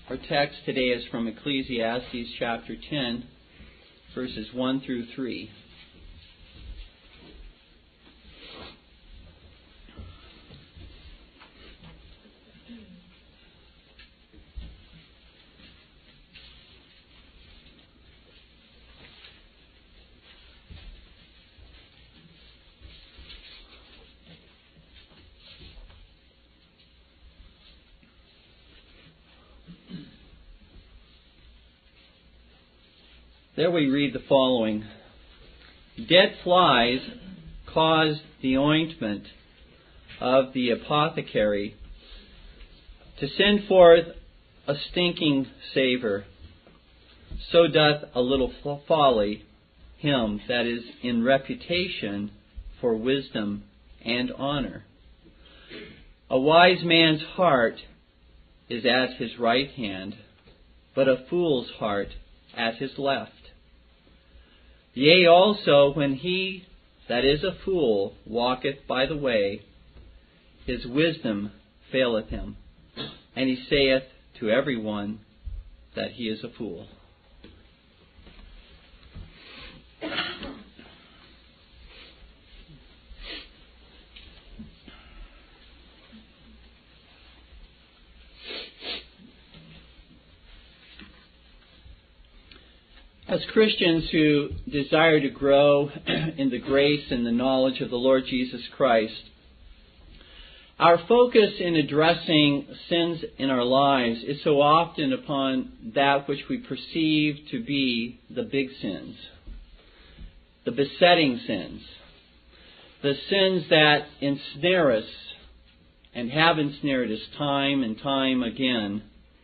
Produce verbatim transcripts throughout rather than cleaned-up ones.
Our text today is from Ecclesiastes chapter ten, verses one through three. There we read the following. Dead flies caused the ointment of the apothecary to send forth a stinking savour. So doth a little folly him that is in reputation for wisdom and honour. A wise man's heart is at his right hand, but a fool's heart at his left. Yea, also, when he that is a fool walketh by the way, his wisdom faileth him, and he saith to every one that he is a fool. As Christians who desire to grow in the grace and the knowledge of the Lord Jesus Christ, our focus in addressing sins in our lives is so often upon that which we perceive to be the big sins, the besetting sins, the sins that ensnare us and have ensnared us time and time again.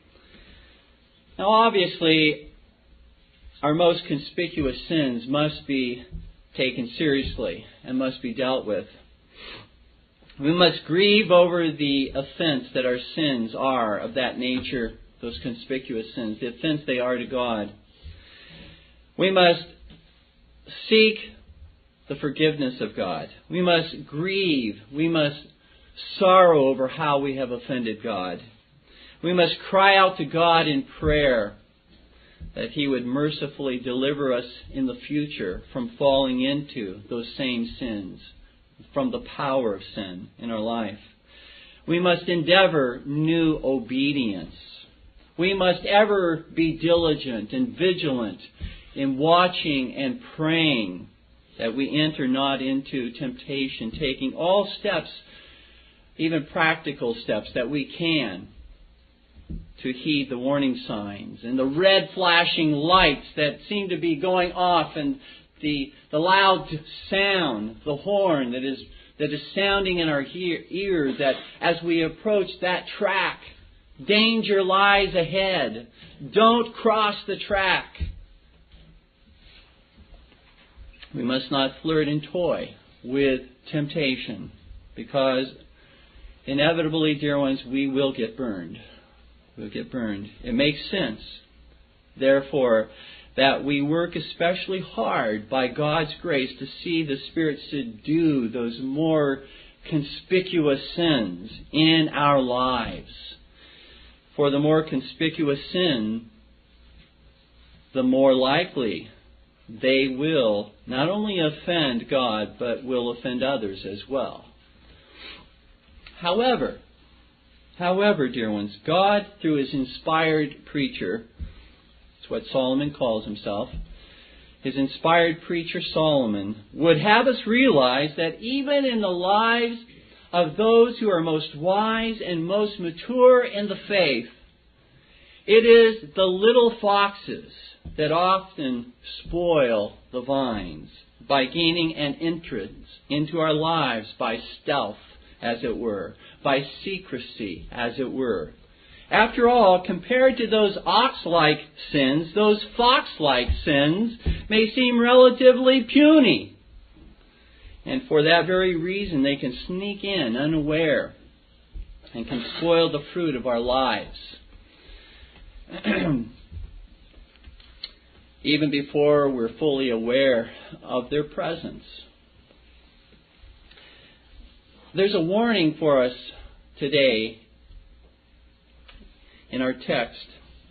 Now, obviously, our most conspicuous sins must be taken seriously and must be dealt with. We must grieve over the offense that our sins are of that nature, those conspicuous sins, the offense they are to God. We must seek the forgiveness of God. We must grieve. We must sorrow over how we have offended God. We must cry out to God in prayer that He would mercifully deliver us in the future from falling into those same sins, from the power of sin in our life. We must endeavor new obedience. We must ever be diligent and vigilant in watching and praying that we enter not into temptation, taking all steps, even practical steps that we can, to heed the warning signs and the red flashing lights that seem to be going off, and the the loud sound, the horn that is that is sounding in our he- ears, that as we approach that track, danger lies ahead. Don't cross the track. We must not flirt and toy with temptation, because inevitably, dear ones, we will get burned. We'll get burned. It makes sense, therefore, that we work especially hard by God's grace to see the Spirit subdue those more conspicuous sins in our lives. For the more conspicuous sin, the more likely they will not only offend God, but will offend others as well. However, However, dear ones, God, through His inspired preacher, that's what Solomon calls himself, His inspired preacher Solomon, would have us realize that even in the lives of those who are most wise and most mature in the faith, it is the little foxes that often spoil the vines by gaining an entrance into our lives by stealth, as it were, by secrecy, as it were. After all, compared to those ox-like sins, those fox-like sins may seem relatively puny. And for that very reason, they can sneak in unaware and can spoil the fruit of our lives. Even before we're fully aware of their presence. There's a warning for us today in our text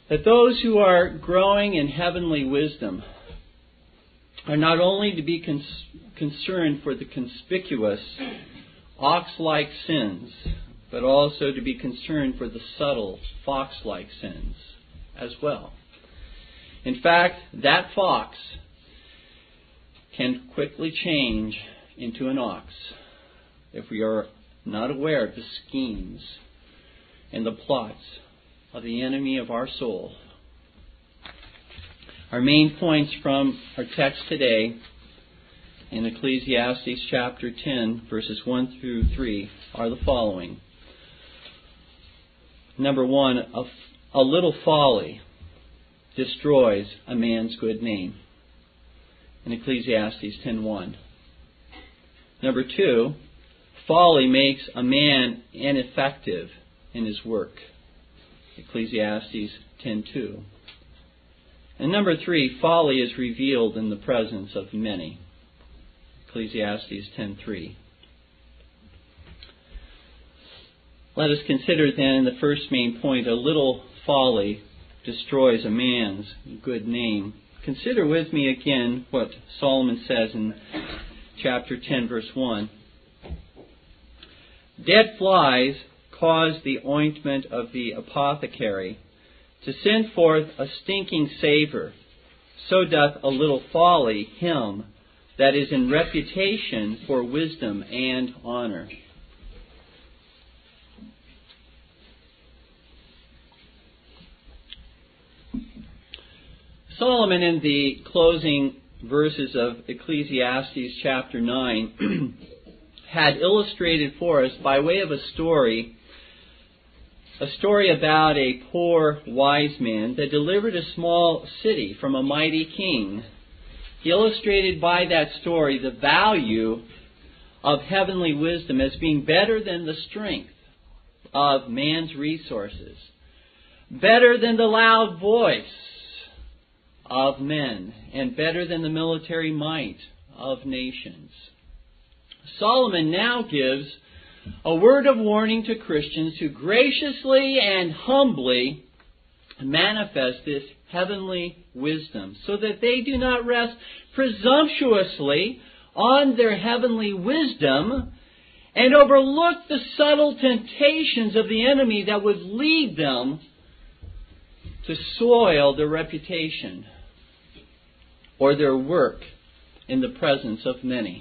that those who are growing in heavenly wisdom are not only to be cons- concerned for the conspicuous ox-like sins, but also to be concerned for the subtle fox-like sins as well. In fact, that fox can quickly change into an ox if we are not aware of the schemes and the plots of the enemy of our soul. Our main points from our text today in Ecclesiastes chapter ten, verses one through three, are the following. Number one, a, a little folly destroys a man's good name, in Ecclesiastes ten one. Number two, folly makes a man ineffective in his work, Ecclesiastes ten two. And number three, folly is revealed in the presence of many, Ecclesiastes ten three. Let us consider then the first main point: a little folly destroys a man's good name. Consider with me again what Solomon says in chapter ten, verse one. Dead flies cause the ointment of the apothecary to send forth a stinking savour. So doth a little folly him that is in reputation for wisdom and honour. Solomon, in the closing verses of Ecclesiastes chapter nine, had illustrated for us, by way of a story, a story about a poor wise man that delivered a small city from a mighty king. He illustrated by that story the value of heavenly wisdom as being better than the strength of man's resources, better than the loud voice of men, and better than the military might of nations. Solomon now gives a word of warning to Christians who graciously and humbly manifest this heavenly wisdom, so that they do not rest presumptuously on their heavenly wisdom and overlook the subtle temptations of the enemy that would lead them to soil their reputation or their work in the presence of many.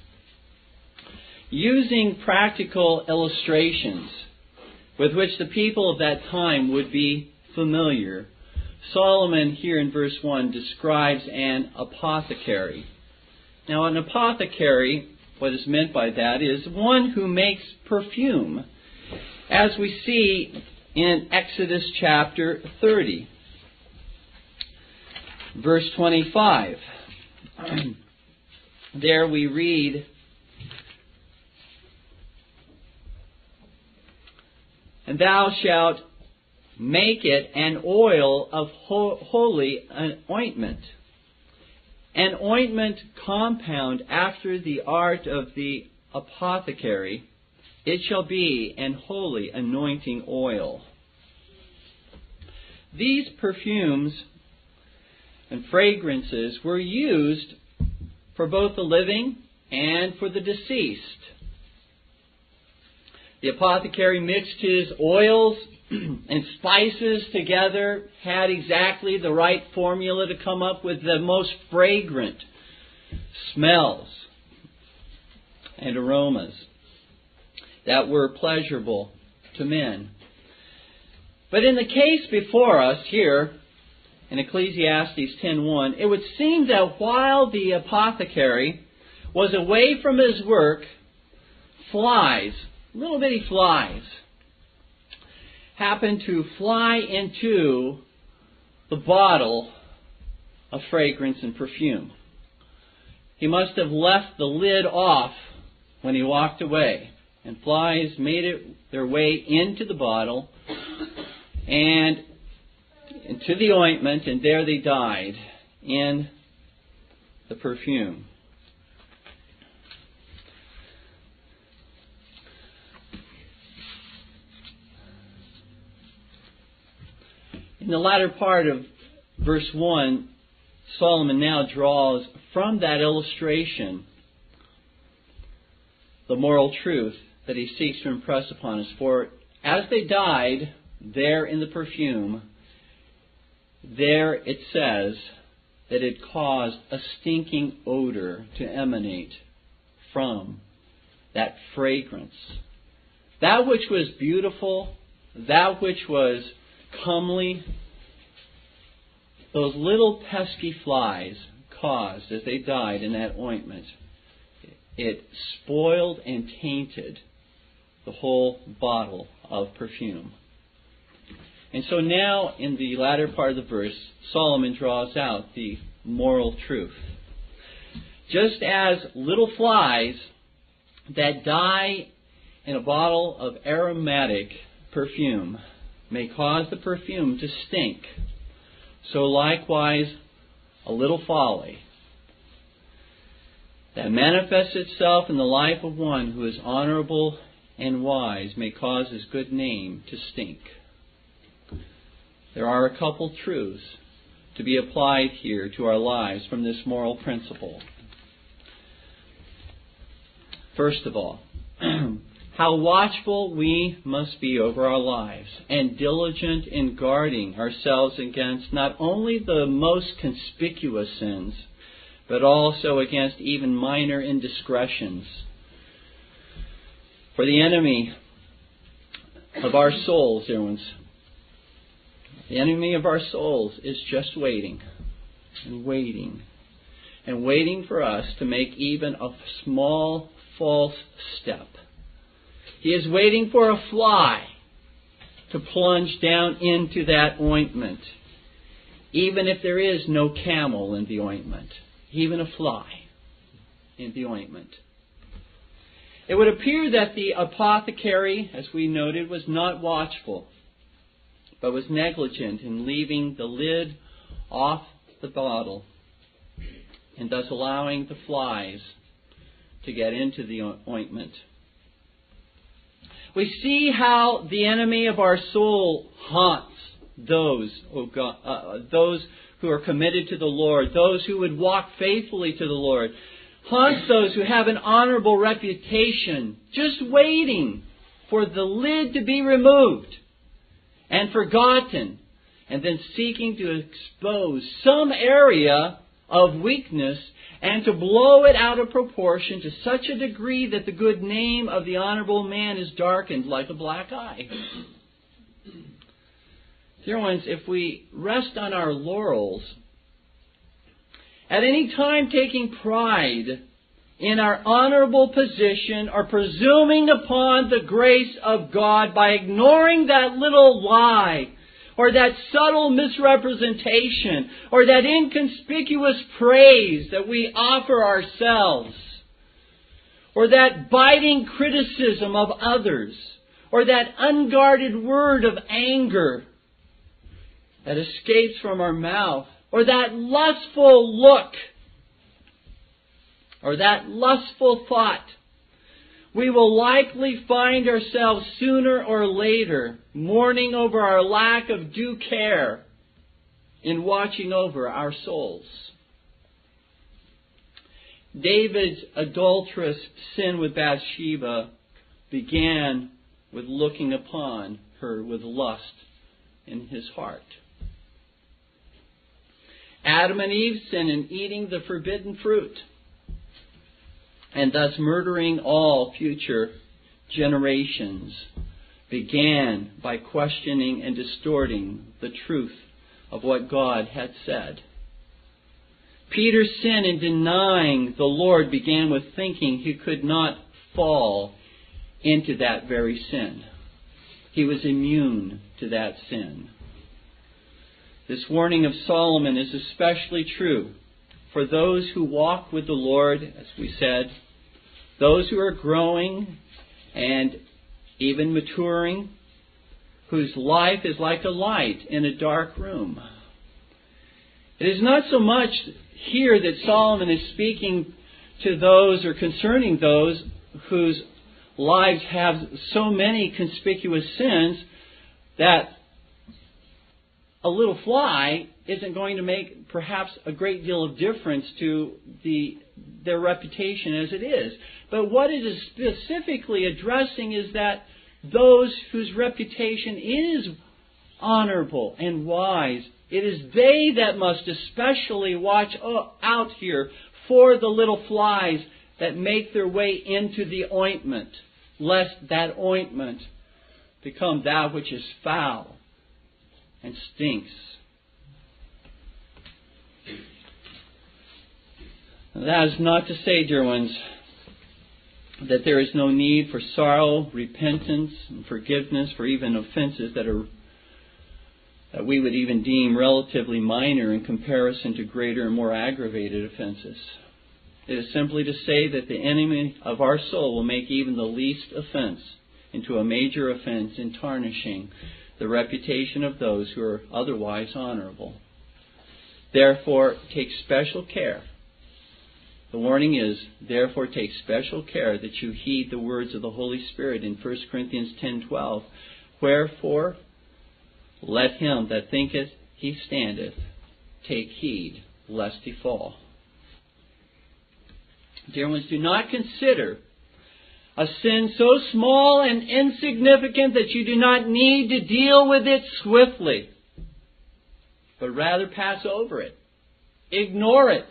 Using practical illustrations with which the people of that time would be familiar, Solomon here in verse one describes an apothecary. Now, an apothecary, what is meant by that, is one who makes perfume, as we see in Exodus chapter thirty. Verse twenty-five. There we read, "And thou shalt make it an oil of ho- holy ointment, an ointment compound after the art of the apothecary. It shall be an holy anointing oil." These perfumes and fragrances were used for both the living and for the deceased. The apothecary mixed his oils and spices together, had exactly the right formula to come up with the most fragrant smells and aromas that were pleasurable to men. But in the case before us here, in Ecclesiastes ten one, it would seem that while the apothecary was away from his work, flies, little bitty flies, happened to fly into the bottle of fragrance and perfume. He must have left the lid off when he walked away, and flies made it their way into the bottle and into the ointment, and there they died in the perfume. In the latter part of verse one, Solomon now draws from that illustration the moral truth that he seeks to impress upon us. For as they died there in the perfume, there it says that it caused a stinking odor to emanate from that fragrance. That which was beautiful, that which was comely, those little pesky flies caused as they died in that ointment, it spoiled and tainted the whole bottle of perfume. And so now, in the latter part of the verse, Solomon draws out the moral truth. Just as little flies that die in a bottle of aromatic perfume may cause the perfume to stink, so likewise a little folly that manifests itself in the life of one who is honorable and wise may cause his good name to stink. There are a couple truths to be applied here to our lives from this moral principle. First of all, how watchful we must be over our lives and diligent in guarding ourselves against not only the most conspicuous sins, but also against even minor indiscretions. For the enemy of our souls, dear ones, the enemy of our souls is just waiting and waiting and waiting for us to make even a small false step. He is waiting for a fly to plunge down into that ointment, even if there is no camel in the ointment, even a fly in the ointment. It would appear that the apothecary, as we noted, was not watchful, but was negligent in leaving the lid off the bottle and thus allowing the flies to get into the ointment. We see how the enemy of our soul haunts those, oh God, uh, those who are committed to the Lord, those who would walk faithfully to the Lord, haunts those who have an honorable reputation, just waiting for the lid to be removed and forgotten, and then seeking to expose some area of weakness and to blow it out of proportion to such a degree that the good name of the honorable man is darkened like a black eye. Dear ones, if we rest on our laurels, at any time taking pride in our honorable position or presuming upon the grace of God by ignoring that little lie or that subtle misrepresentation or that inconspicuous praise that we offer ourselves or that biting criticism of others or that unguarded word of anger that escapes from our mouth or that lustful look or that lustful thought, we will likely find ourselves sooner or later mourning over our lack of due care in watching over our souls. David's adulterous sin with Bathsheba began with looking upon her with lust in his heart. Adam and Eve's sin in eating the forbidden fruit, and thus murdering all future generations, began by questioning and distorting the truth of what God had said. Peter's sin in denying the Lord began with thinking he could not fall into that very sin. He was immune to that sin. This warning of Solomon is especially true for those who walk with the Lord, as we said, those who are growing and even maturing, whose life is like a light in a dark room. It is not so much here that Solomon is speaking to those or concerning those whose lives have so many conspicuous sins that a little fly isn't going to make perhaps a great deal of difference to the their reputation as it is. But what it is specifically addressing is that those whose reputation is honorable and wise, it is they that must especially watch out here for the little flies that make their way into the ointment, lest that ointment become that which is foul and stinks. That is not to say, dear ones, that there is no need for sorrow, repentance, and forgiveness for even offenses that are that we would even deem relatively minor in comparison to greater and more aggravated offenses. It is simply to say that the enemy of our soul will make even the least offense into a major offense in tarnishing the reputation of those who are otherwise honorable. Therefore, take special care. The warning is, therefore take special care that you heed the words of the Holy Spirit in First Corinthians ten twelve. Wherefore, let him that thinketh he standeth take heed lest he fall. Dear ones, do not consider a sin so small and insignificant that you do not need to deal with it swiftly, but rather pass over it, ignore it,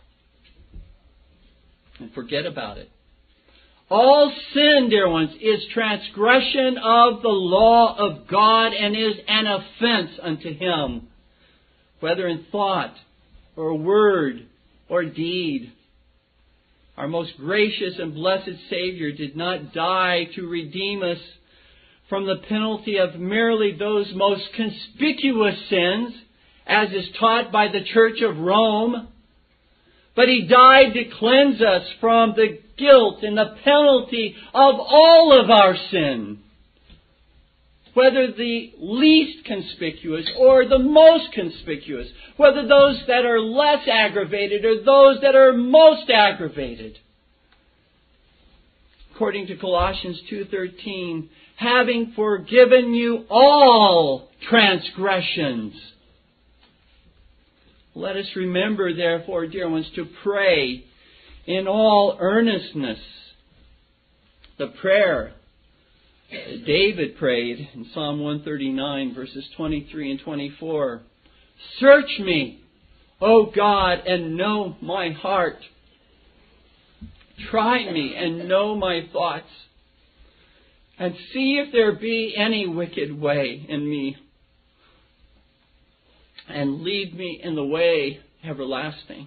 and forget about it. All sin, dear ones, is transgression of the law of God and is an offense unto Him, whether in thought or word or deed. Our most gracious and blessed Savior did not die to redeem us from the penalty of merely those most conspicuous sins, as is taught by the Church of Rome, but He died to cleanse us from the guilt and the penalty of all of our sin, whether the least conspicuous or the most conspicuous, whether those that are less aggravated or those that are most aggravated. According to Colossians two thirteen, having forgiven you all transgressions. Let us remember, therefore, dear ones, to pray in all earnestness the prayer David prayed in Psalm one thirty-nine, verses twenty-three and twenty-four. Search me, O God, and know my heart. Try me and know my thoughts, and see if there be any wicked way in me, and lead me in the way everlasting.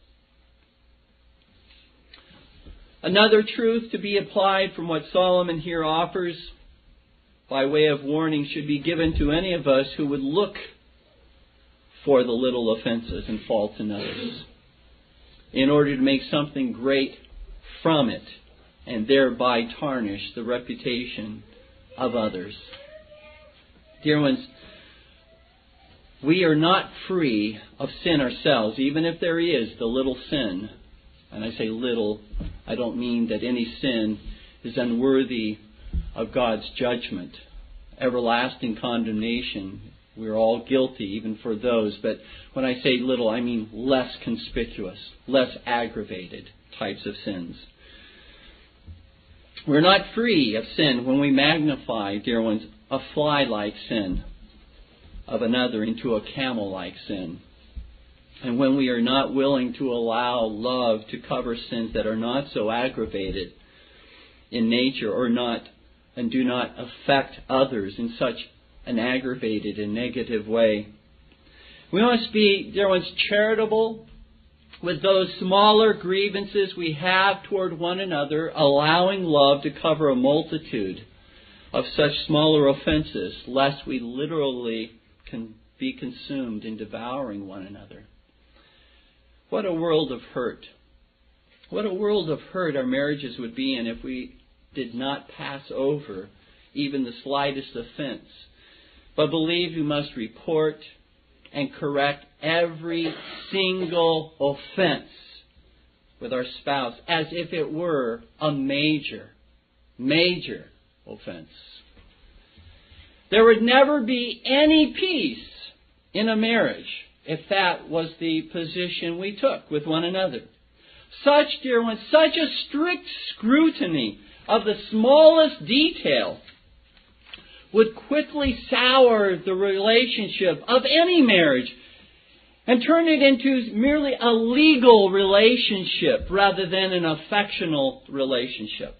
Another truth to be applied from what Solomon here offers by way of warning should be given to any of us who would look for the little offenses and faults in others in order to make something great from it and thereby tarnish the reputation of others. Dear ones, we are not free of sin ourselves, even if there is the little sin. And I say little, I don't mean that any sin is unworthy of God's judgment, everlasting condemnation. We're all guilty, even for those. But when I say little, I mean less conspicuous, less aggravated types of sins. We're not free of sin when we magnify, dear ones, a fly-like sin of another into a camel-like sin. And when we are not willing to allow love to cover sins that are not so aggravated in nature or not and do not affect others in such an aggravated and negative way. We must be, dear ones, charitable with those smaller grievances we have toward one another, allowing love to cover a multitude of such smaller offenses, lest we literally can be consumed in devouring one another. What a world of hurt. What a world of hurt our marriages would be in if we did not pass over even the slightest offense, but believe we must report and correct every single offense with our spouse as if it were a major, major offense. There would never be any peace in a marriage if that was the position we took with one another. Such, dear ones, such a strict scrutiny of the smallest detail would quickly sour the relationship of any marriage and turn it into merely a legal relationship rather than an affectional relationship.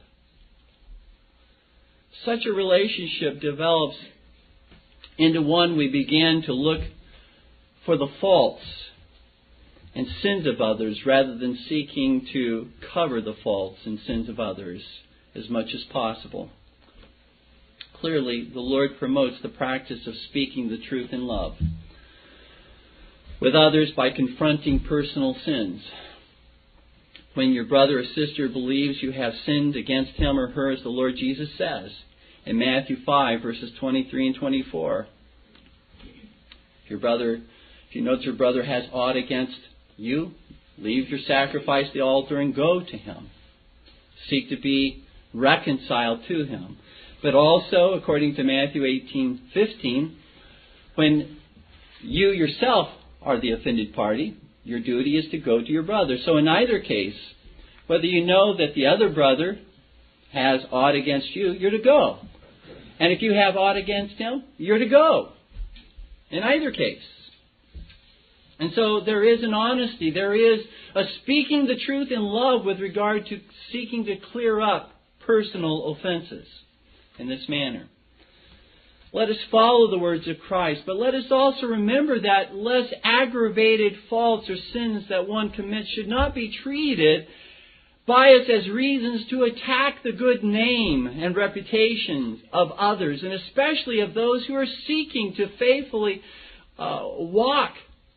Such a relationship develops into one we begin to look for the faults and sins of others rather than seeking to cover the faults and sins of others as much as possible. Clearly, the Lord promotes the practice of speaking the truth in love with others by confronting personal sins. When your brother or sister believes you have sinned against him or her, as the Lord Jesus says in Matthew five, verses twenty-three and twenty-four. If your brother, if you know that your brother has aught against you, leave your sacrifice at the altar and go to him. Seek to be reconciled to him. But also, according to Matthew eighteen fifteen, when you yourself are the offended party, your duty is to go to your brother. So in either case, whether you know that the other brother has aught against you, you're to go. And if you have aught against him, you're to go. In either case. And so there is an honesty, there is a speaking the truth in love with regard to seeking to clear up personal offenses in this manner. Let us follow the words of Christ, but let us also remember that less aggravated faults or sins that one commits should not be treated by us as reasons to attack the good name and reputations of others, and especially of those who are seeking to faithfully uh, walk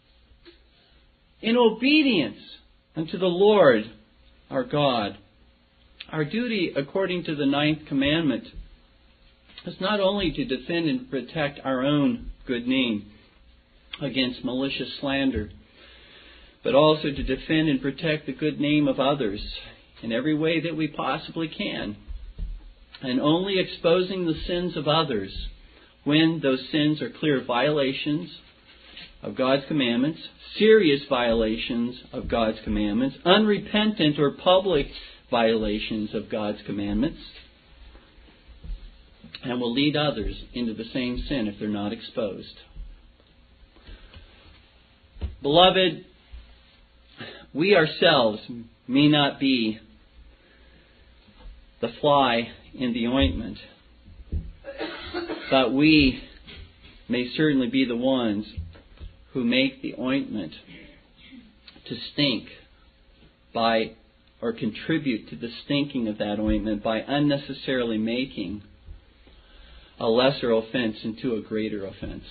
in obedience unto the Lord our God. Our duty, according to the ninth commandment, is not only to defend and protect our own good name against malicious slander, but also to defend and protect the good name of others in every way that we possibly can, and only exposing the sins of others when those sins are clear violations of God's commandments, serious violations of God's commandments, unrepentant or public violations of God's commandments, and will lead others into the same sin if they're not exposed. Beloved, we ourselves may not be the fly in the ointment, but we may certainly be the ones who make the ointment to stink by, or contribute to the stinking of that ointment by unnecessarily making a lesser offense into a greater offense.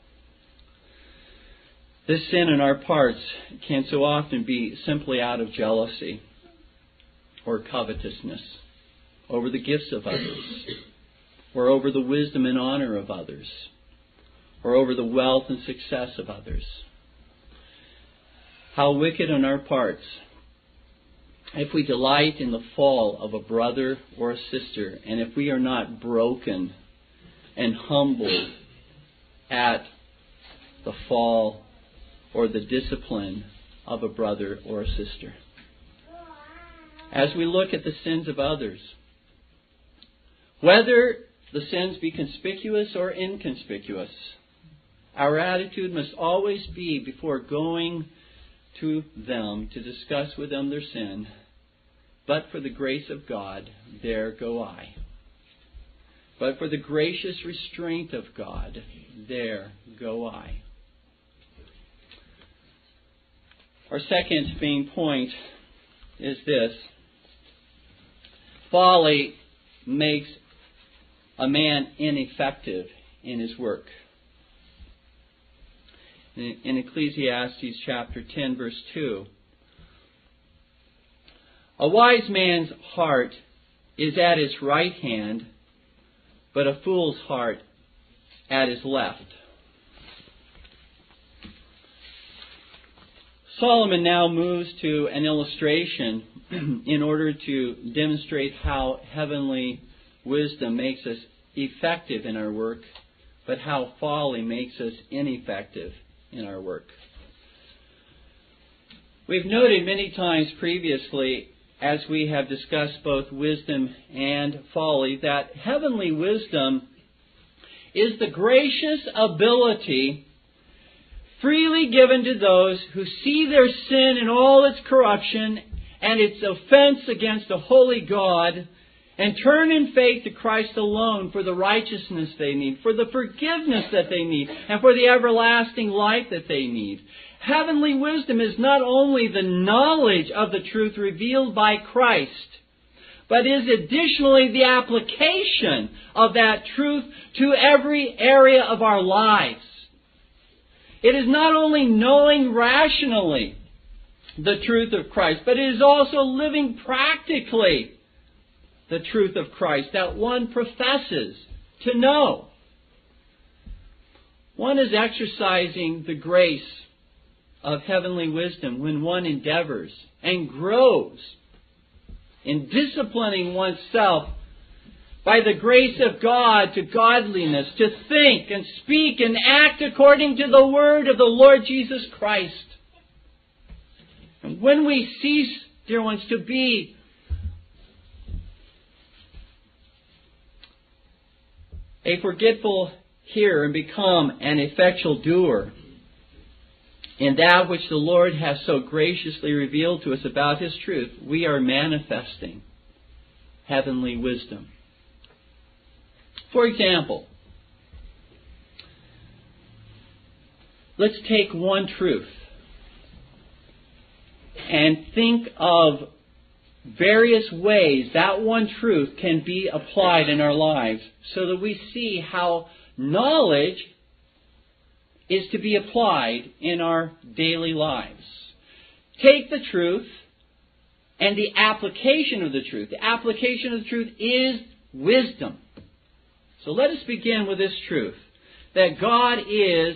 This sin in our parts can so often be simply out of jealousy or covetousness over the gifts of others, or over the wisdom and honor of others, or over the wealth and success of others. How wicked on our parts if we delight in the fall of a brother or a sister, and if we are not broken and humbled at the fall or the discipline of a brother or a sister. As we look at the sins of others, whether the sins be conspicuous or inconspicuous, our attitude must always be, before going to them to discuss with them their sin, but for the grace of God, there go I. But for the gracious restraint of God, there go I. Our second main point is this: folly makes a man ineffective in his work. In Ecclesiastes chapter ten, verse two, a wise man's heart is at his right hand, but a fool's heart at his left. Solomon now moves to an illustration in order to demonstrate how heavenly wisdom makes us effective in our work, but how folly makes us ineffective in our work. We've noted many times previously, as we have discussed both wisdom and folly, that heavenly wisdom is the gracious ability freely given to those who see their sin in all its corruption and its offense against a holy God, and turn in faith to Christ alone for the righteousness they need, for the forgiveness that they need, and for the everlasting life that they need. Heavenly wisdom is not only the knowledge of the truth revealed by Christ, but is additionally the application of that truth to every area of our lives. It is not only knowing rationally the truth of Christ, but it is also living practically the truth of Christ that one professes to know. One is exercising the grace of heavenly wisdom when one endeavors and grows in disciplining oneself by the grace of God to godliness, to think and speak and act according to the word of the Lord Jesus Christ. And when we cease, dear ones, to be a forgetful hearer and become an effectual doer in that which the Lord has so graciously revealed to us about His truth, we are manifesting heavenly wisdom. For example, let's take one truth and think of various ways that one truth can be applied in our lives so that we see how knowledge is to be applied in our daily lives. Take the truth and the application of the truth. The application of the truth is wisdom. So let us begin with this truth, that God is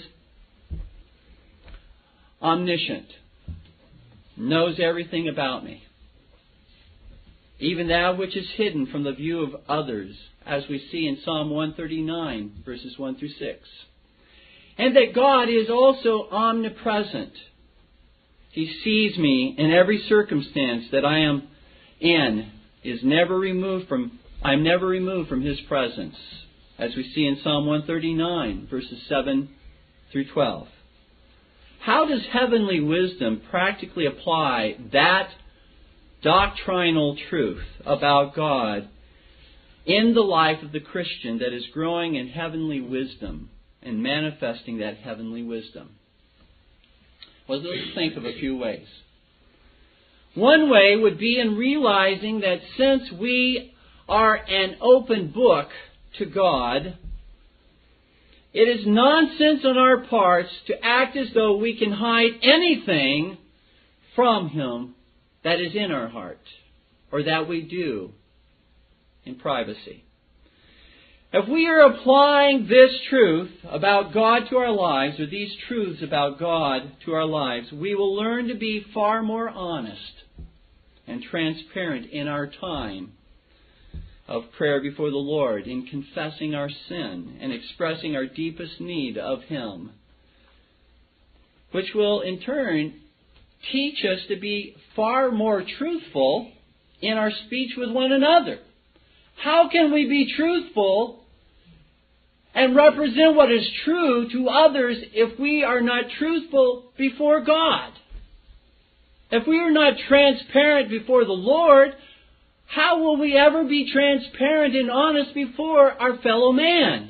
omniscient, knows everything about me, even that which is hidden from the view of others, as we see in Psalm one thirty-nine, verses one through six. And that God is also omnipresent. He sees me in every circumstance that I am in, is never removed from, I am never removed from His presence, as we see in Psalm one thirty-nine, verses seven through twelve. How does heavenly wisdom practically apply that doctrinal truth about God in the life of the Christian that is growing in heavenly wisdom and manifesting that heavenly wisdom? Well, let's think of a few ways. One way would be in realizing that since we are an open book to God, it is nonsense on our parts to act as though we can hide anything from Him that is in our heart, or that we do in privacy. If we are applying this truth about God to our lives, or these truths about God to our lives, we will learn to be far more honest and transparent in our time of prayer before the Lord, in confessing our sin and expressing our deepest need of Him, which will in turn teach us to be far more truthful in our speech with one another. How can we be truthful and represent what is true to others if we are not truthful before God? If we are not transparent before the Lord, how will we ever be transparent and honest before our fellow man?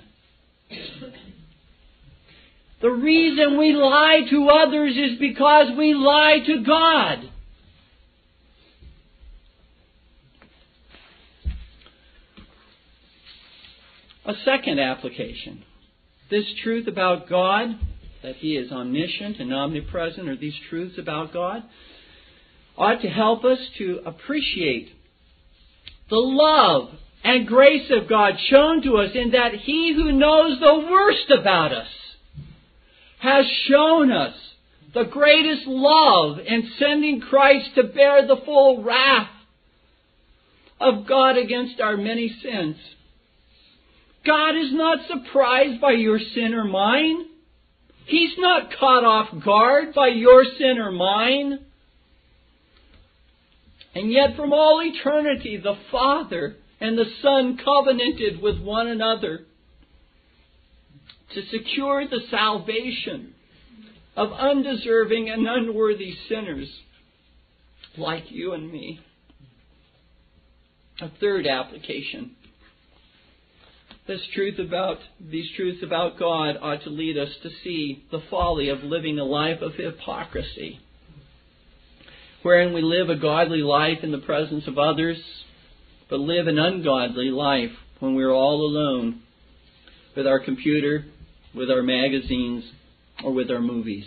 The reason we lie to others is because we lie to God. A second application. This truth about God, that He is omniscient and omnipresent, or these truths about God, ought to help us to appreciate the love and grace of God shown to us in that He who knows the worst about us has shown us the greatest love in sending Christ to bear the full wrath of God against our many sins. God is not surprised by your sin or mine. He's not caught off guard by your sin or mine. And yet from all eternity, the Father and the Son covenanted with one another to secure the salvation of undeserving and unworthy sinners like you and me. A third application. This truth about, these truths about God ought to lead us to see the folly of living a life of hypocrisy, wherein we live a godly life in the presence of others, but live an ungodly life when we're all alone with our computer, with our magazines, or with our movies.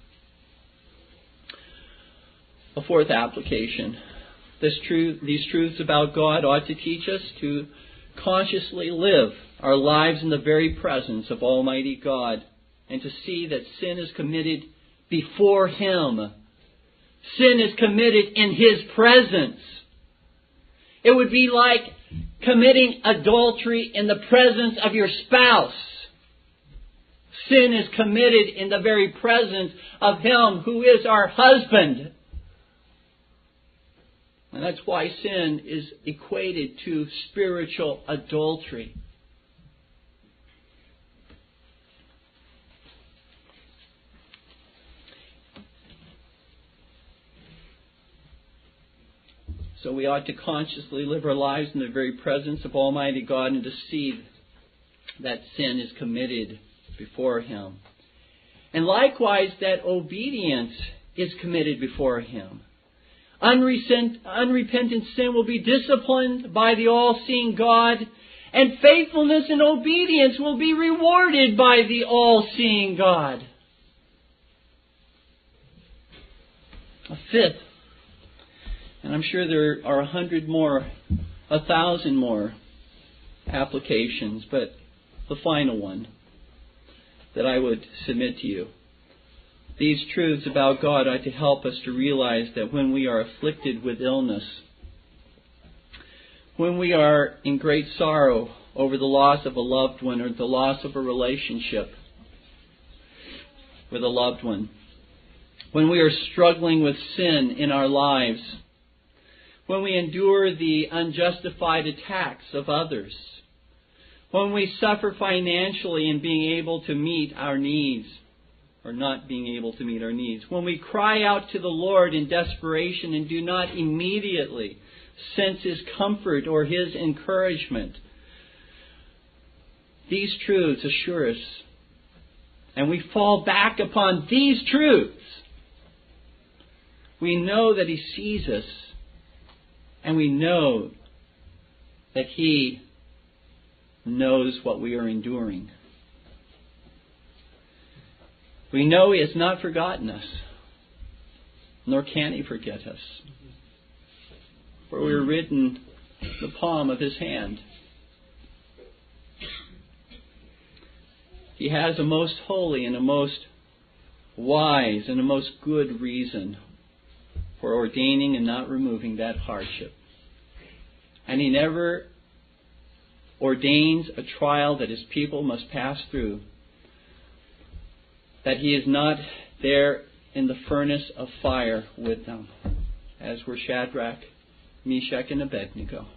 A fourth application. This truth, these truths about God ought to teach us to consciously live our lives in the very presence of Almighty God, and to see that sin is committed before Him. Sin is committed in His presence. It would be like committing adultery in the presence of your spouse. Sin is committed in the very presence of Him who is our husband. And that's why sin is equated to spiritual adultery. So we ought to consciously live our lives in the very presence of Almighty God and to see that sin is committed before Him. And likewise that obedience is committed before Him. Unrepentant sin will be disciplined by the all-seeing God, and faithfulness and obedience will be rewarded by the all-seeing God. A fifth, and I'm sure there are a hundred more, a thousand more applications, but the final one that I would submit to you. These truths about God ought to help us to realize that when we are afflicted with illness, when we are in great sorrow over the loss of a loved one or the loss of a relationship with a loved one, when we are struggling with sin in our lives, when we endure the unjustified attacks of others, when we suffer financially in being able to meet our needs, or not being able to meet our needs, when we cry out to the Lord in desperation and do not immediately sense His comfort or His encouragement, these truths assure us, and we fall back upon these truths. We know that He sees us, and we know that He knows what we are enduring. We know He has not forgotten us, nor can He forget us. For we are written in the palm of His hand. He has a most holy and a most wise and a most good reason for ordaining and not removing that hardship. And He never ordains a trial that His people must pass through, that He is not there in the furnace of fire with them, as were Shadrach, Meshach, and Abednego.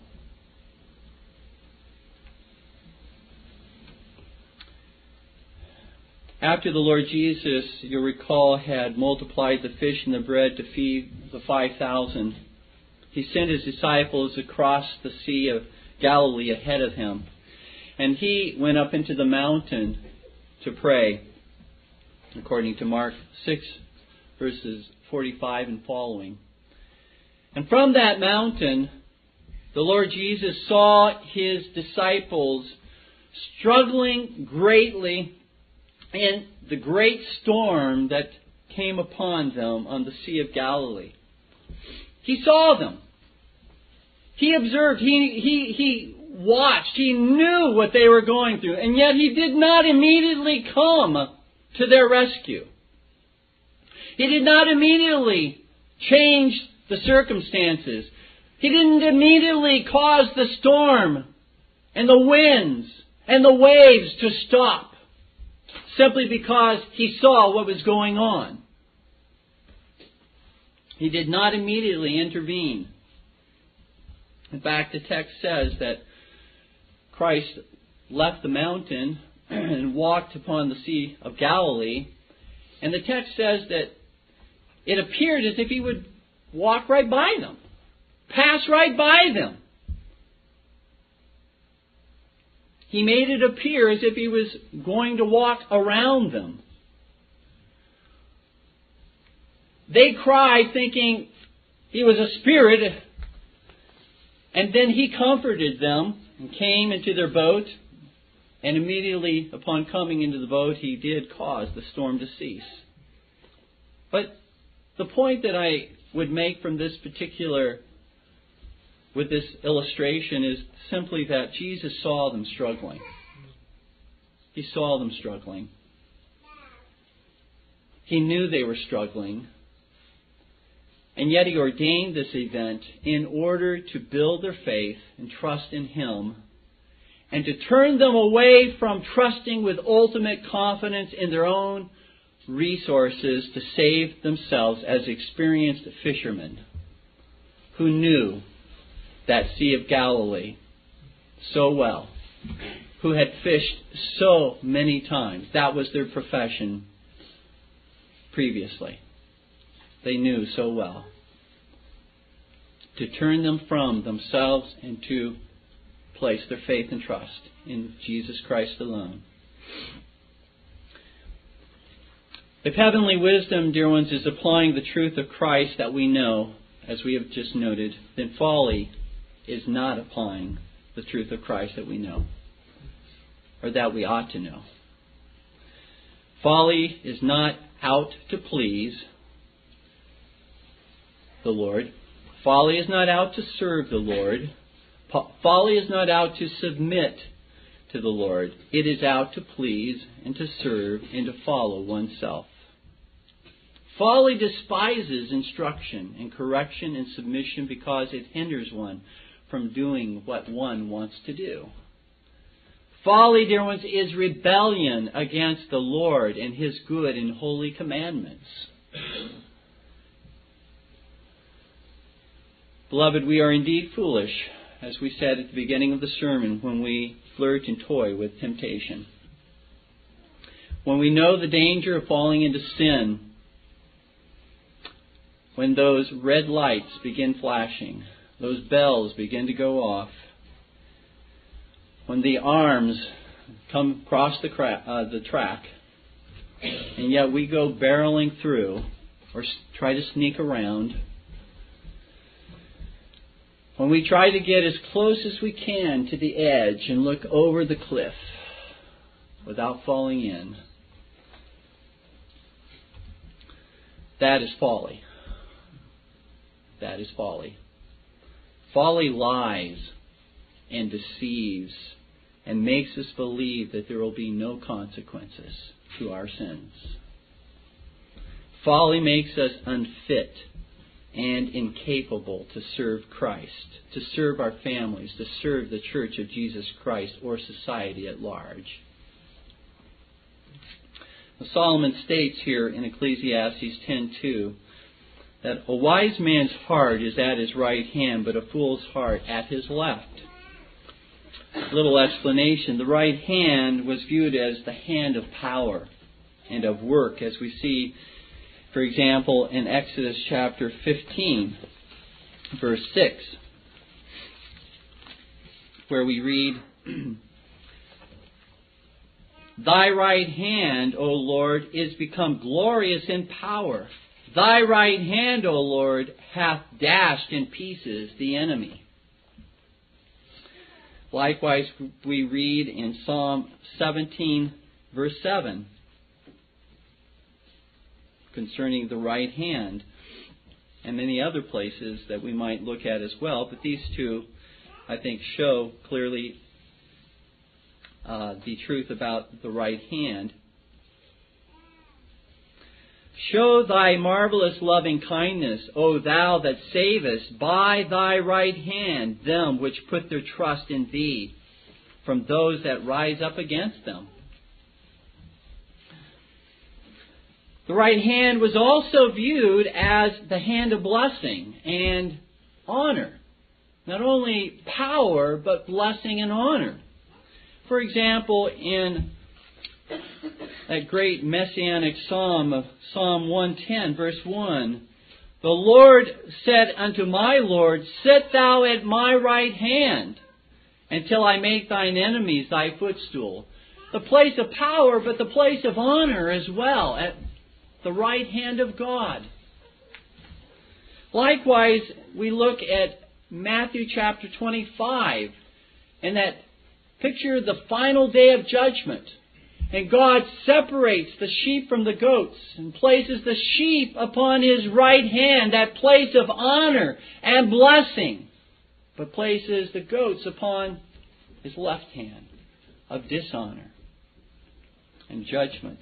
After the Lord Jesus, you'll recall, had multiplied the fish and the bread to feed the five thousand, He sent His disciples across the Sea of Galilee ahead of Him. And He went up into the mountain to pray, according to Mark six, verses forty-five and following. And from that mountain, the Lord Jesus saw His disciples struggling greatly in the great storm that came upon them on the Sea of Galilee. He saw them. He observed, he, he, he watched, he knew what they were going through, and yet He did not immediately come to their rescue. He did not immediately change the circumstances. He didn't immediately cause the storm and the winds and the waves to stop. simply because he saw what was going on. He did not immediately intervene. In fact, the text says that Christ left the mountain and walked upon the Sea of Galilee. And the text says that it appeared as if he would walk right by them, pass right by them. He made it appear as if he was going to walk around them. They cried thinking he was a spirit, and then he comforted them and came into their boat, and immediately upon coming into the boat he did cause the storm to cease. But the point that I would make from this particular, with this illustration, is simply that Jesus saw them struggling. He saw them struggling. He knew they were struggling. And yet He ordained this event in order to build their faith and trust in Him, and to turn them away from trusting with ultimate confidence in their own resources to save themselves as experienced fishermen who knew that Sea of Galilee so well, who had fished so many times. That was their profession previously. They knew so well. To turn them from themselves and to place their faith and trust in Jesus Christ alone. If heavenly wisdom, dear ones, is applying the truth of Christ that we know, as we have just noted, then folly is not applying the truth of Christ that we know, or that we ought to know. Folly is not out to please the Lord. Folly is not out to serve the Lord. Folly is not out to submit to the Lord. It is out to please and to serve and to follow oneself. Folly despises instruction and correction and submission because it hinders one from doing what one wants to do. Folly, dear ones, is rebellion against the Lord and His good and holy commandments. Beloved, we are indeed foolish, as we said at the beginning of the sermon, when we flirt and toy with temptation. When we know the danger of falling into sin, when those red lights begin flashing, those bells begin to go off, when the arms come across the, cra- uh, the track, and yet we go barreling through or s- try to sneak around, when we try to get as close as we can to the edge and look over the cliff without falling in, that is folly. That is folly. Folly lies and deceives and makes us believe that there will be no consequences to our sins. Folly makes us unfit and incapable to serve Christ, to serve our families, to serve the Church of Jesus Christ or society at large. Solomon states here in Ecclesiastes ten two that a wise man's heart is at his right hand, but a fool's heart at his left. Little explanation. The right hand was viewed as the hand of power and of work, as we see, for example, in Exodus chapter fifteen, verse six, where we read, Thy right hand, O Lord, is become glorious in power. Thy right hand, O Lord, hath dashed in pieces the enemy. Likewise, we read in Psalm seventeen, verse seven, concerning the right hand, and many other places that we might look at as well. But these two, I think, show clearly uh, the truth about the right hand. Show thy marvelous loving kindness, O thou that savest by thy right hand them which put their trust in thee from those that rise up against them. The right hand was also viewed as the hand of blessing and honor. Not only power, but blessing and honor. For example, in that great messianic psalm of Psalm one ten, verse one, the Lord said unto my Lord, sit thou at my right hand, until I make thine enemies thy footstool. The place of power, but the place of honor as well, at the right hand of God. Likewise, we look at Matthew chapter twenty-five, and that picture of the final day of judgment. And God separates the sheep from the goats and places the sheep upon His right hand, that place of honor and blessing, but places the goats upon His left hand of dishonor and judgment.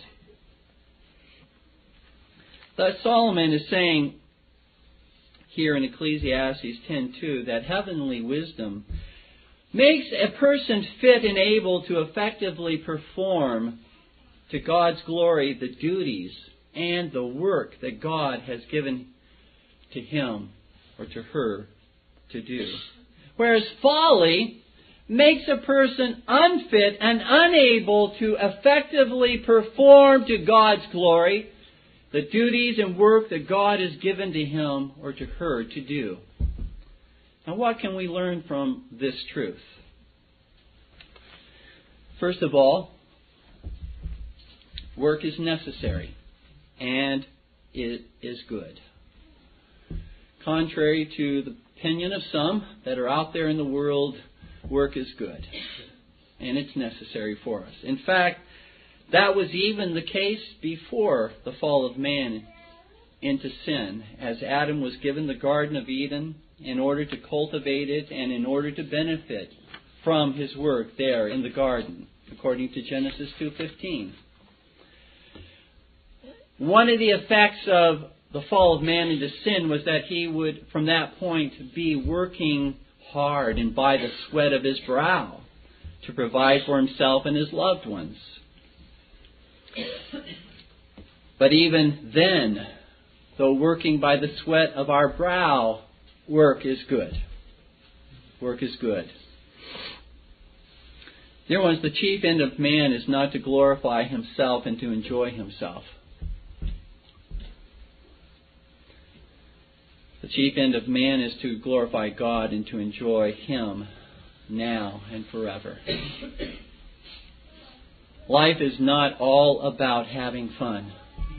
Thus Solomon is saying here in Ecclesiastes ten two that heavenly wisdom makes a person fit and able to effectively perform to God's glory the duties and the work that God has given to him or to her to do. Whereas folly makes a person unfit and unable to effectively perform to God's glory the duties and work that God has given to him or to her to do. Now, what can we learn from this truth? First of all, work is necessary and it is good. Contrary to the opinion of some that are out there in the world, work is good and it's necessary for us. In fact, that was even the case before the fall of man into sin, as Adam was given the Garden of Eden in order to cultivate it and in order to benefit from his work there in the garden, according to Genesis two fifteen. One of the effects of the fall of man into sin was that he would, from that point, be working hard and by the sweat of his brow to provide for himself and his loved ones. But even then, though working by the sweat of our brow, work is good. Work is good. Dear ones, the chief end of man is not to glorify himself and to enjoy himself. The chief end of man is to glorify God and to enjoy Him now and forever. Life is not all about having fun.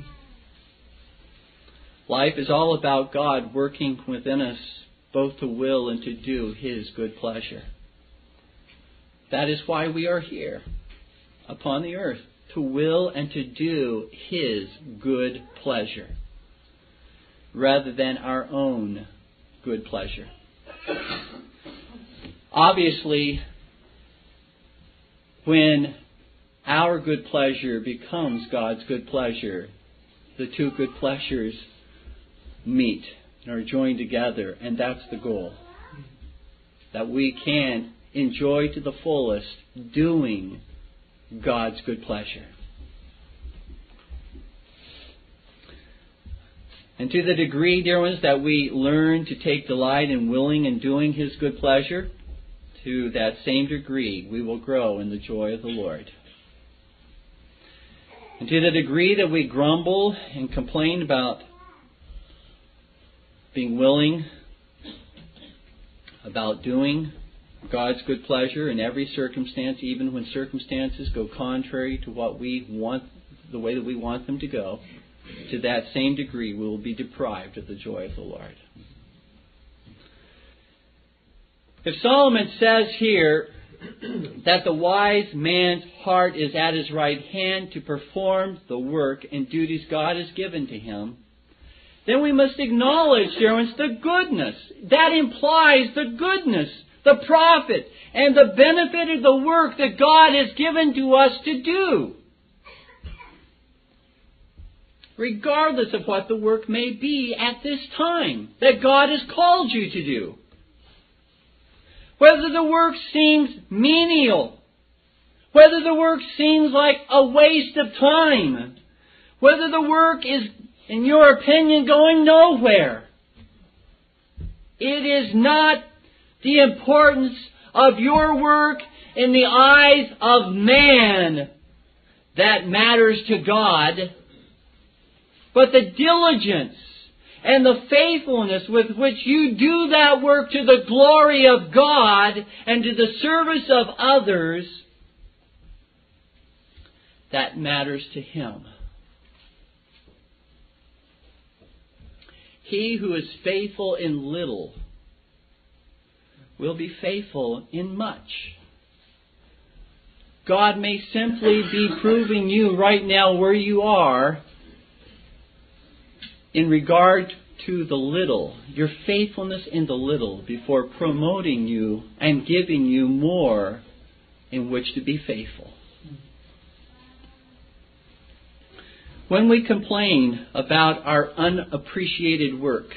Life is all about God working within us both to will and to do His good pleasure. That is why we are here upon the earth, to will and to do His good pleasure, rather than our own good pleasure. Obviously, when our good pleasure becomes God's good pleasure, the two good pleasures meet and are joined together, and that's the goal. That we can enjoy to the fullest doing God's good pleasure. And to the degree, dear ones, that we learn to take delight in willing and doing His good pleasure, to that same degree we will grow in the joy of the Lord. And to the degree that we grumble and complain about being willing, about doing God's good pleasure in every circumstance, even when circumstances go contrary to what we want, the way that we want them to go, to that same degree we will be deprived of the joy of the Lord. If Solomon says here that the wise man's heart is at his right hand to perform the work and duties God has given to him, then we must acknowledge, dear ones, the goodness. That implies the goodness, the profit, and the benefit of the work that God has given to us to do, regardless of what the work may be at this time that God has called you to do. Whether the work seems menial, whether the work seems like a waste of time, Whether the work is, in your opinion, going nowhere. It is not the importance of your work in the eyes of man that matters to God, but the diligence and the faithfulness with which you do that work to the glory of God and to the service of others, that matters to Him. He who is faithful in little will be faithful in much. God may simply be proving you right now where you are in regard to the little, your faithfulness in the little, before promoting you and giving you more in which to be faithful. When we complain about our unappreciated work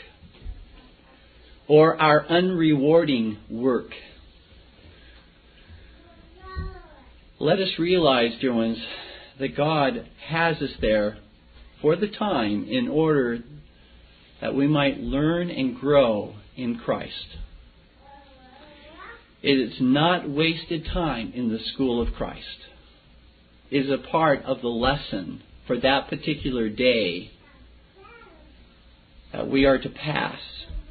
or our unrewarding work, let us realize, dear ones, that God has us there for the time in order that we might learn and grow in Christ. It is not wasted time in the school of Christ. It is a part of the lesson for that particular day that we are to pass,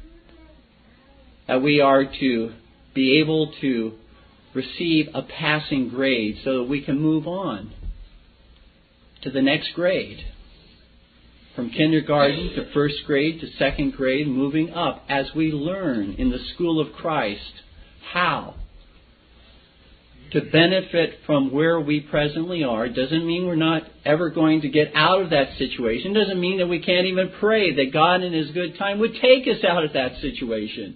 that we are to be able to receive a passing grade so that we can move on to the next grade. From kindergarten to first grade to second grade, moving up as we learn in the school of Christ how to benefit from where we presently are. Doesn't mean we're not ever going to get out of that situation. Doesn't mean that we can't even pray that God in His good time would take us out of that situation.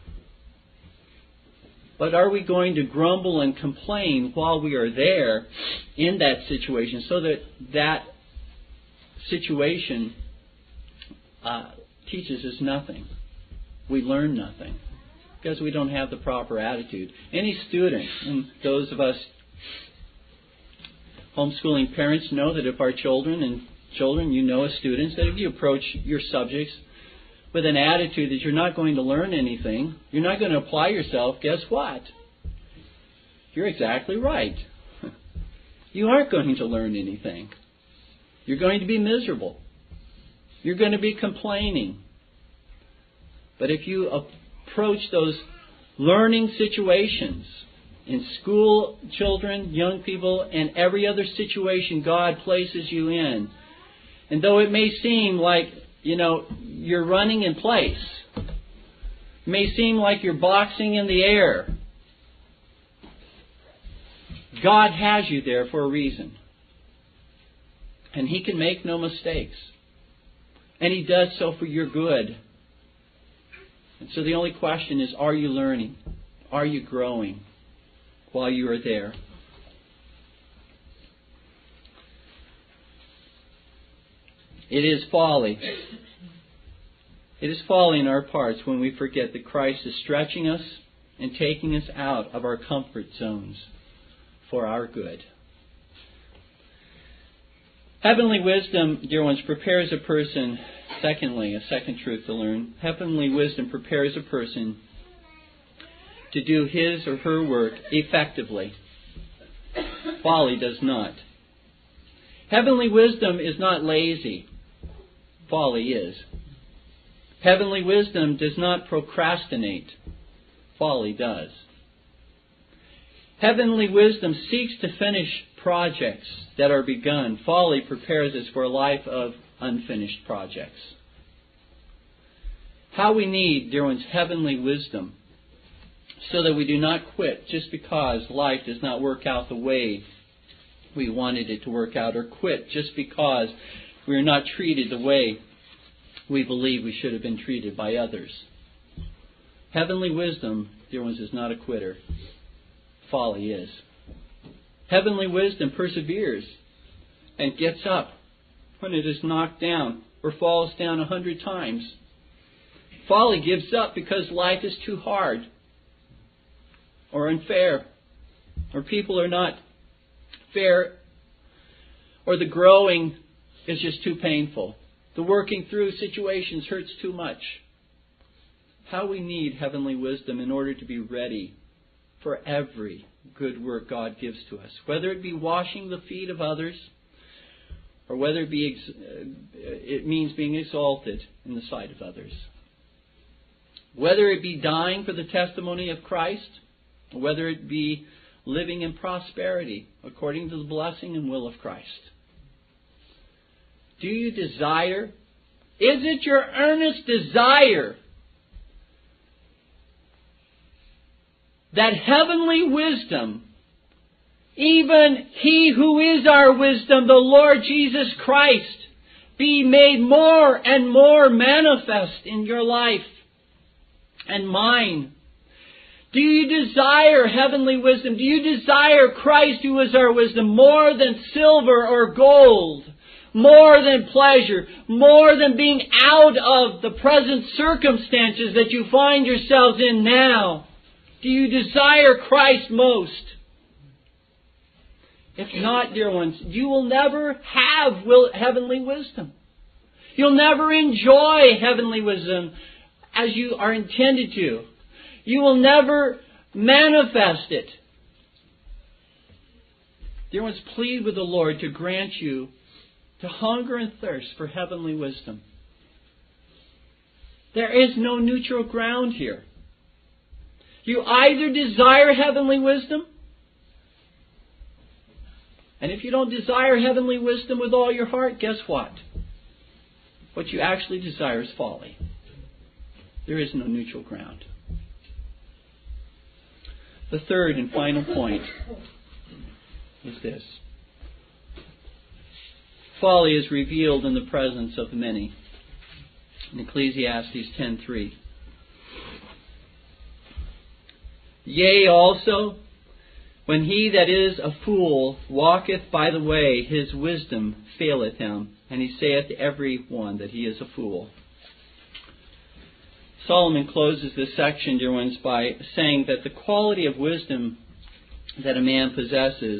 But are we going to grumble and complain while we are there in that situation so that that situation uh, teaches us nothing? We learn nothing because we don't have the proper attitude. Any student, and those of us homeschooling parents know that if our children and children, you know as students, that if you approach your subjects with an attitude that you're not going to learn anything, you're not going to apply yourself, guess what? You're exactly right. You aren't going to learn anything. You're going to be miserable. You're going to be complaining. But if you approach those learning situations in school, children, young people, and every other situation God places you in, and though it may seem like, you know, you're running in place, it may seem like you're boxing in the air, God has you there for a reason. And He can make no mistakes. And He does so for your good. And so the only question is, are you learning? Are you growing while you are there? It is folly. It is folly in our parts when we forget that Christ is stretching us and taking us out of our comfort zones for our good. Heavenly wisdom, dear ones, prepares a person, secondly, a second truth to learn. Heavenly wisdom prepares a person to do his or her work effectively. Folly does not. Heavenly wisdom is not lazy. Folly is. Heavenly wisdom does not procrastinate. Folly does. Heavenly wisdom seeks to finish projects that are begun. Folly prepares us for a life of unfinished projects. How we need, dear ones, heavenly wisdom so that we do not quit just because life does not work out the way we wanted it to work out, or quit just because we are not treated the way we believe we should have been treated by others. Heavenly wisdom, dear ones, is not a quitter. Folly is. Heavenly wisdom perseveres and gets up when it is knocked down or falls down a hundred times. Folly gives up because life is too hard or unfair, or people are not fair, or the growing is just too painful. The working through situations hurts too much. How we need heavenly wisdom in order to be ready for every good work God gives to us. Whether it be washing the feet of others, or whether it be it means being exalted in the sight of others. Whether it be dying for the testimony of Christ, or whether it be living in prosperity according to the blessing and will of Christ. Do you desire? Is it your earnest desire that heavenly wisdom, even He who is our wisdom, the Lord Jesus Christ, be made more and more manifest in your life and mine? Do you desire heavenly wisdom? Do you desire Christ who is our wisdom more than silver or gold? More than pleasure? More than being out of the present circumstances that you find yourselves in now? Do you desire Christ most? If not, dear ones, you will never have will, heavenly wisdom. You'll never enjoy heavenly wisdom as you are intended to. You will never manifest it. Dear ones, plead with the Lord to grant you to hunger and thirst for heavenly wisdom. There is no neutral ground here. You either desire heavenly wisdom, and if you don't desire heavenly wisdom with all your heart, guess what? What you actually desire is folly. There is no neutral ground. The third and final point is this. Folly is revealed in the presence of many. In Ecclesiastes ten three. Yea, also, when he that is a fool walketh by the way, his wisdom faileth him, and he saith to every one that he is a fool. Solomon closes this section, dear ones, by saying that the quality of wisdom that a man possesses,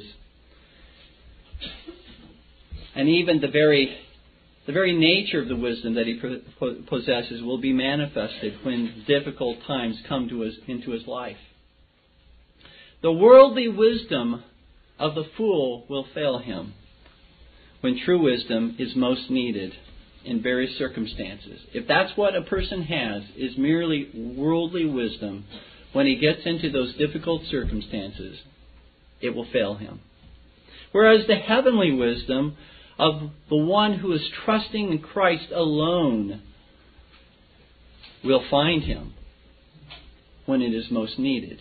and even the very the very nature of the wisdom that he possesses, will be manifested when difficult times come to his, into his life. The worldly wisdom of the fool will fail him when true wisdom is most needed in various circumstances. If that's what a person has, is merely worldly wisdom, when he gets into those difficult circumstances, it will fail him. Whereas the heavenly wisdom of the one who is trusting in Christ alone will find him when it is most needed.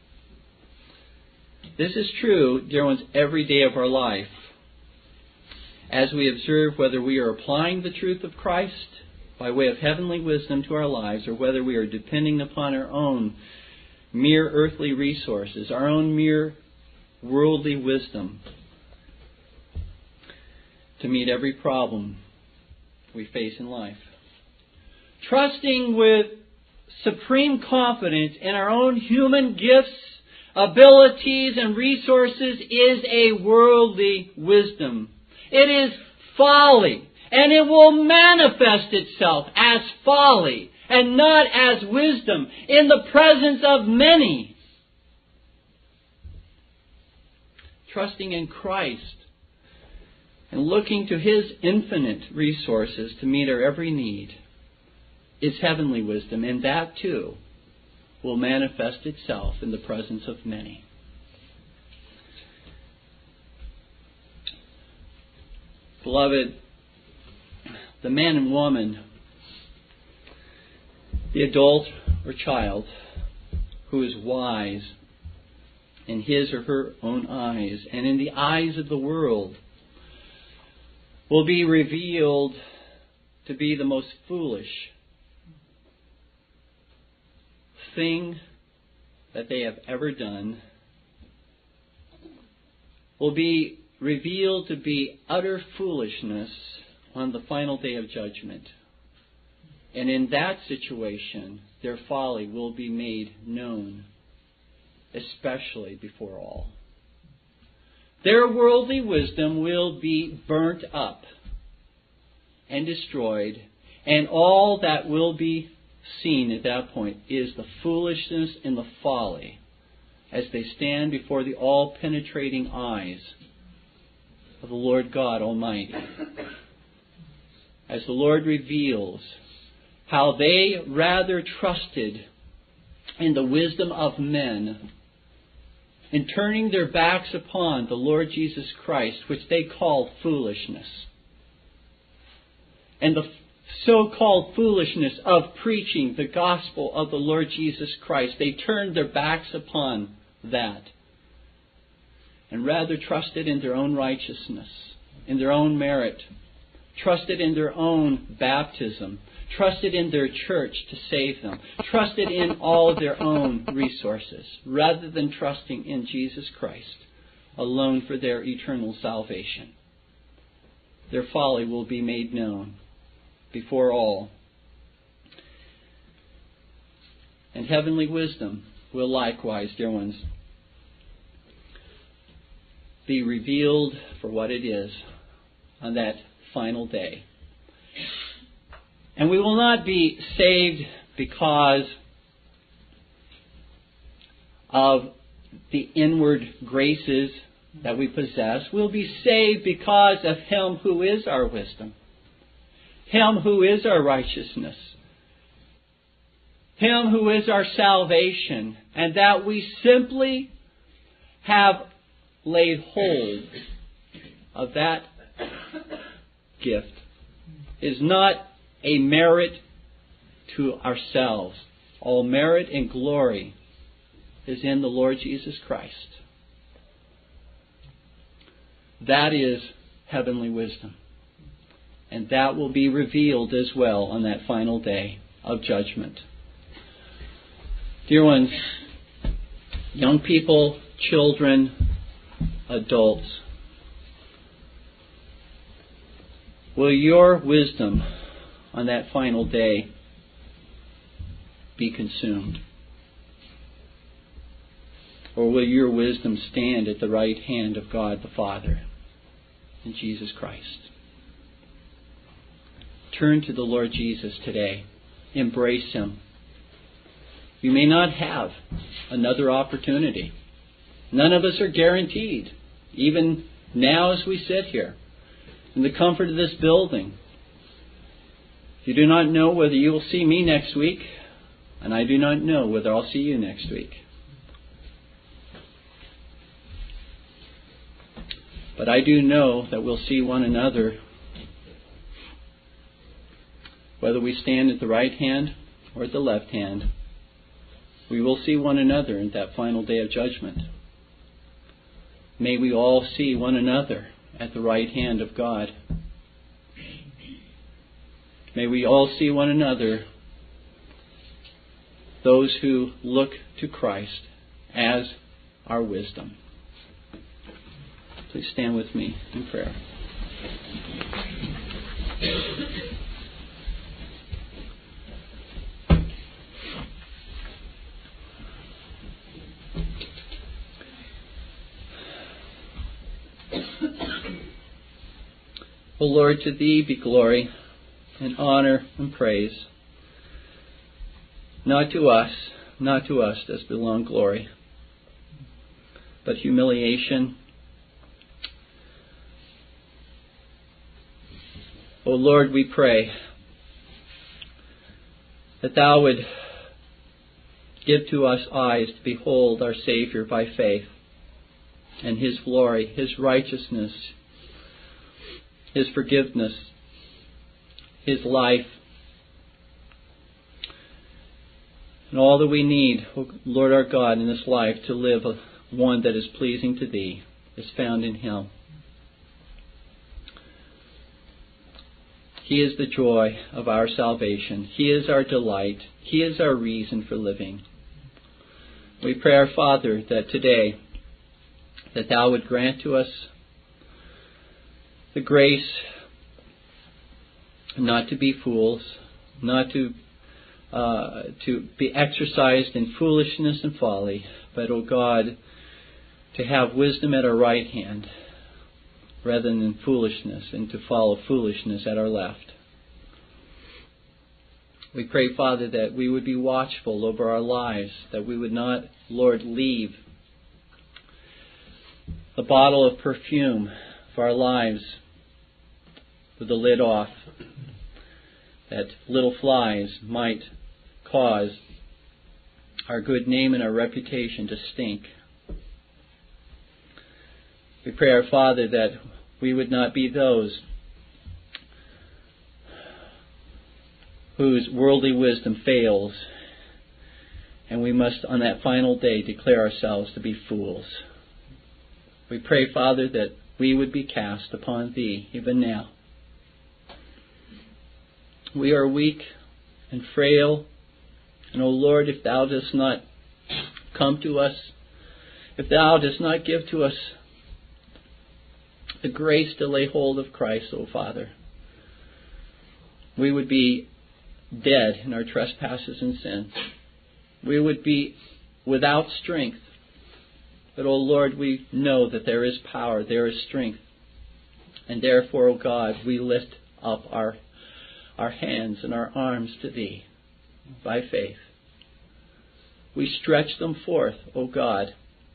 This is true, dear ones, every day of our life. As we observe whether we are applying the truth of Christ by way of heavenly wisdom to our lives, or whether we are depending upon our own mere earthly resources, our own mere worldly wisdom to meet every problem we face in life. Trusting with supreme confidence in our own human gifts, abilities, and resources is a worldly wisdom. It is folly, and it will manifest itself as folly and not as wisdom in the presence of many. Trusting in Christ and looking to His infinite resources to meet our every need is heavenly wisdom, and that too will manifest itself in the presence of many. Beloved, the man and woman, the adult or child who is wise in his or her own eyes and in the eyes of the world will be revealed to be the most foolish thing that they have ever done, will be revealed to be utter foolishness on the final day of judgment. And in that situation, their folly will be made known, especially before all. Their worldly wisdom will be burnt up and destroyed, and all that will be seen at that point is the foolishness and the folly as they stand before the all-penetrating eyes of the Lord God Almighty. As the Lord reveals how they rather trusted in the wisdom of men in turning their backs upon the Lord Jesus Christ, which they called foolishness. And the so-called foolishness of preaching the gospel of the Lord Jesus Christ, they turned their backs upon that and rather trusted in their own righteousness, in their own merit, trusted in their own baptism, trusted in their church to save them, trusted in all their own resources, rather than trusting in Jesus Christ alone for their eternal salvation. Their folly will be made known before all. And heavenly wisdom will likewise, dear ones, be revealed for what it is on that final day. And we will not be saved because of the inward graces that we possess. We'll be saved because of Him who is our wisdom, Him who is our righteousness, Him who is our salvation, and that we simply have laid hold of that gift is not a merit to ourselves. All merit and glory is in the Lord Jesus Christ. That is heavenly wisdom. And that will be revealed as well on that final day of judgment. Dear ones, young people, children, adults, will your wisdom on that final day be consumed? Or will your wisdom stand at the right hand of God the Father and Jesus Christ? Turn to the Lord Jesus today. Embrace Him. You may not have another opportunity. None of us are guaranteed, even now as we sit here, in the comfort of this building. You do not know whether you will see me next week, and I do not know whether I'll see you next week. But I do know that we'll see one another, whether we stand at the right hand or at the left hand. We will see one another in that final day of judgment. May we all see one another at the right hand of God. May we all see one another, those who look to Christ as our wisdom. Please stand with me in prayer. O Lord, to Thee be glory and honor and praise. Not to us, not to us does belong glory, but humiliation. O Lord, we pray that Thou would give to us eyes to behold our Savior by faith and His glory, His righteousness, His forgiveness, His life, and all that we need, O Lord our God, in this life to live a, one that is pleasing to Thee is found in Him. He is the joy of our salvation. He is our delight. He is our reason for living. We pray, our Father, that today that Thou would grant to us the grace not to be fools, not to uh, to be exercised in foolishness and folly, but, O God, to have wisdom at our right hand rather than foolishness, and to follow foolishness at our left. We pray, Father, that we would be watchful over our lives, that we would not, Lord, leave a bottle of perfume for our lives with the lid off, that little flies might cause our good name and our reputation to stink. We pray, our Father, that we would not be those whose worldly wisdom fails, and we must on that final day declare ourselves to be fools. We pray, Father, that we would be cast upon Thee even now. We are weak and frail, and, O Lord, if Thou dost not come to us, if Thou dost not give to us the grace to lay hold of Christ, O Father, we would be dead in our trespasses and sins. We would be without strength. But, O Lord, we know that there is power, there is strength. And therefore, O God, we lift up our, our hands and our arms to Thee by faith. We stretch them forth, O God.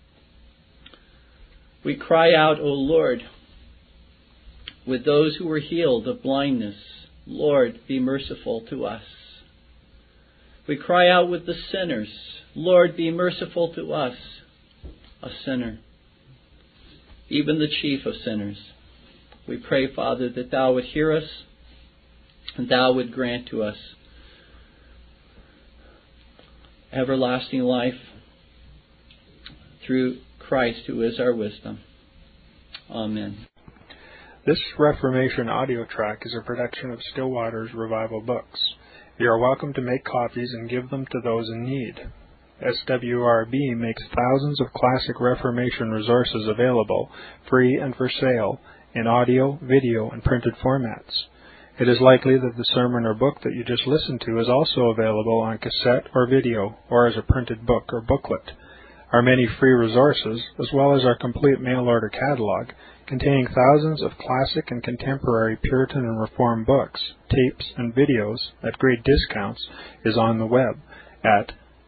We cry out, O Lord, with those who were healed of blindness, Lord, be merciful to us. We cry out with the sinners, Lord, be merciful to us, a sinner, even the chief of sinners. We pray, Father, that Thou would hear us and Thou would grant to us everlasting life through Christ, who is our wisdom. Amen. This Reformation audio track is a production of Still Waters Revival Books. You are welcome to make copies and give them to those in need. S W R B makes thousands of classic Reformation resources available, free and for sale, in audio, video, and printed formats. It is likely that the sermon or book that you just listened to is also available on cassette or video, or as a printed book or booklet. Our many free resources, as well as our complete mail-order catalog, containing thousands of classic and contemporary Puritan and Reformed books, tapes, and videos at great discounts, is on the web at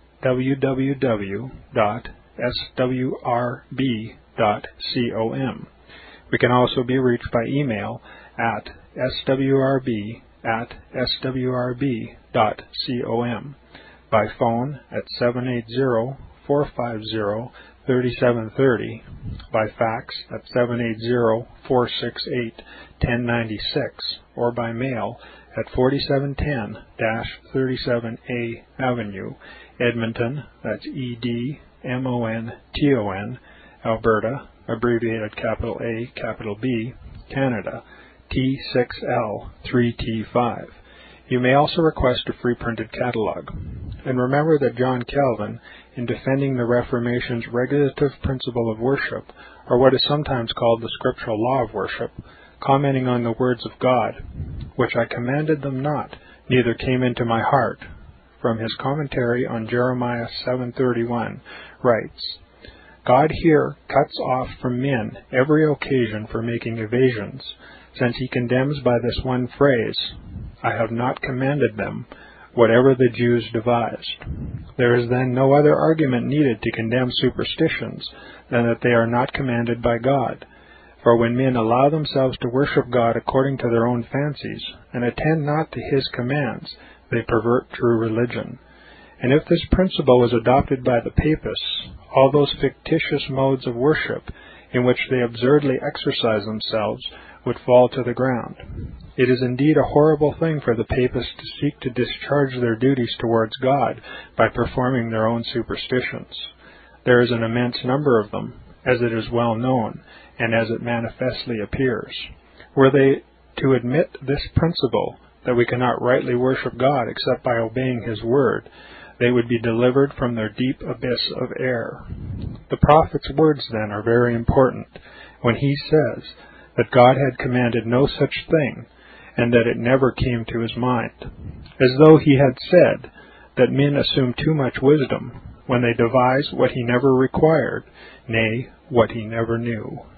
w w w dot s w r b dot com. We can also be reached by email at s w r b at s w r b dot com, by phone at seven eight zero, four five zero, three seven three zero, by fax at seven eight zero, four six eight, one zero nine six, or by mail at forty-seven ten thirty-seven A Avenue, Edmonton, that's E D M O N T O N, Alberta, abbreviated capital A, capital B, Canada, T six L three T five. You may also request a free printed catalog. And remember that John Calvin, in defending the Reformation's regulative principle of worship, or what is sometimes called the scriptural law of worship, commenting on the words of God, which I commanded them not, neither came into my heart, from his commentary on Jeremiah seven thirty-one, writes, God here cuts off from men every occasion for making evasions, since he condemns by this one phrase, I have not commanded them, whatever the Jews devised. There is then no other argument needed to condemn superstitions than that they are not commanded by God. For when men allow themselves to worship God according to their own fancies, and attend not to his commands, they pervert true religion. And if this principle is adopted by the papists, all those fictitious modes of worship in which they absurdly exercise themselves would fall to the ground. It is indeed a horrible thing for the papists to seek to discharge their duties towards God by performing their own superstitions. There is an immense number of them, as it is well known, and as it manifestly appears. Were they to admit this principle, that we cannot rightly worship God except by obeying his word, they would be delivered from their deep abyss of error. The prophet's words, then, are very important, when he says that God had commanded no such thing, and that it never came to his mind, as though he had said that men assume too much wisdom when they devise what he never required, nay, what he never knew.